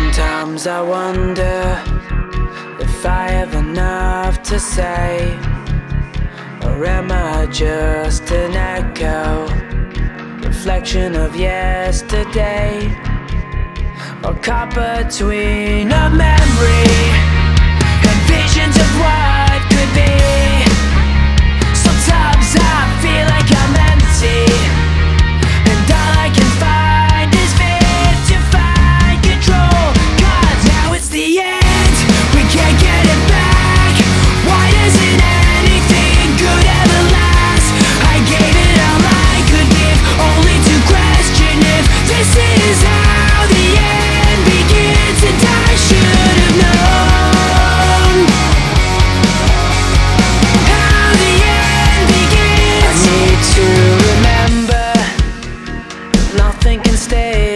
Sometimes I wonder if I have enough to say, or am I just an echo, reflection of yesterday, or caught between a memory and visions of what could be. Sometimes I feel like I'm empty, and all I can find is fear to find control. 'Cause now it's the end, we can't get it back. Why doesn't anything good ever last? I gave it all I could give, only to question if this is how the end begins. And I should have known how the end begins. I need to remember nothing can stay